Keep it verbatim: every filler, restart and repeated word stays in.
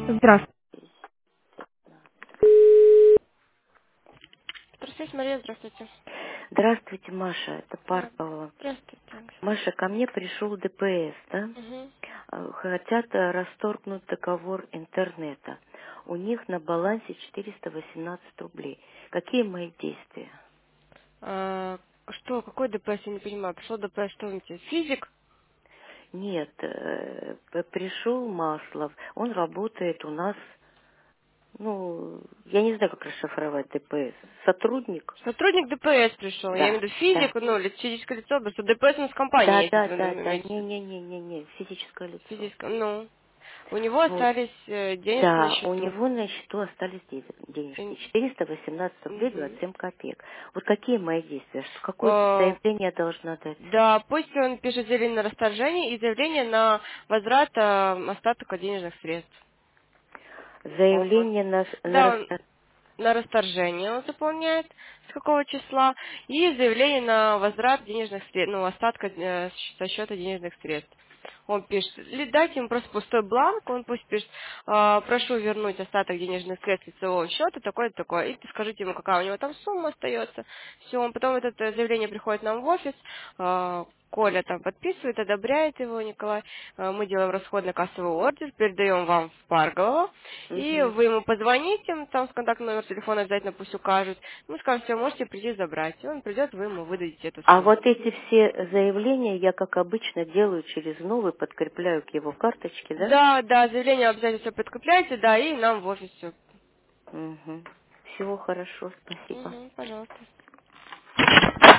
Здравствуйте. Здравствуйте, Мария, здравствуйте. Здравствуйте, Маша, это Да, Паркова. здравствуйте. Маша, ко мне пришел ДПС, да? Угу. Э, Хотят э, расторгнуть договор интернета. У них на балансе четыреста восемнадцать рублей. Какие мои действия? А, что, какой ДПС, я не понимаю. Пришел ДПС, что вы имеете? Физик? Нет, э, п- пришел Маслов, он работает у нас, ну, я не знаю, как расшифровать ДПС. Сотрудник? Сотрудник ДПС пришел. Я имею Да, в виду да. физик, ну, или физическое лицо, потому что ДПС у нас компания Да, есть, да, если вы да, да. имеете в виду. Не-не-не-не-не, физическое лицо. Физическое, ну. У него Вот. остались э, денежки на Да, у счету. него на счету остались де- денежки. И- четыреста восемнадцать рублей мгм. двадцать семь копеек. Вот какие мои действия? Что, какое Э, заявление я должна дать? Да, пусть он пишет заявление на расторжение и заявление на возврат э, остатка денежных средств. Он будет. Заявление на, с- на Да, он раста- на расторжение он заполняет, с какого числа, и заявление на возврат денежных средств, ну, остатка э, со счета денежных средств. Он пишет, или дайте ему просто пустой бланк, он пусть пишет, «А, прошу вернуть остаток денежных средств лицевого счета, такое-то, такое, и скажите ему, какая у него там сумма остается. Все, он потом это э, заявление приходит нам в офис, а, Коля там подписывает, одобряет его, Николай. Э, Мы делаем расходно-кассовый ордер, передаем вам в Парголово, и Мгм. вы ему позвоните, там с контактный номер телефона обязательно пусть укажут. Мы скажем, все, можете прийти забрать. И он придет, вы ему выдадите эту А сумму. вот эти все заявления я, как обычно, делаю через новый, подкрепляю к его карточке, да? Да, да, заявление обязательно все подкрепляйте, да, и нам в офис все. Угу. Всего хорошо, спасибо. Угу, пожалуйста.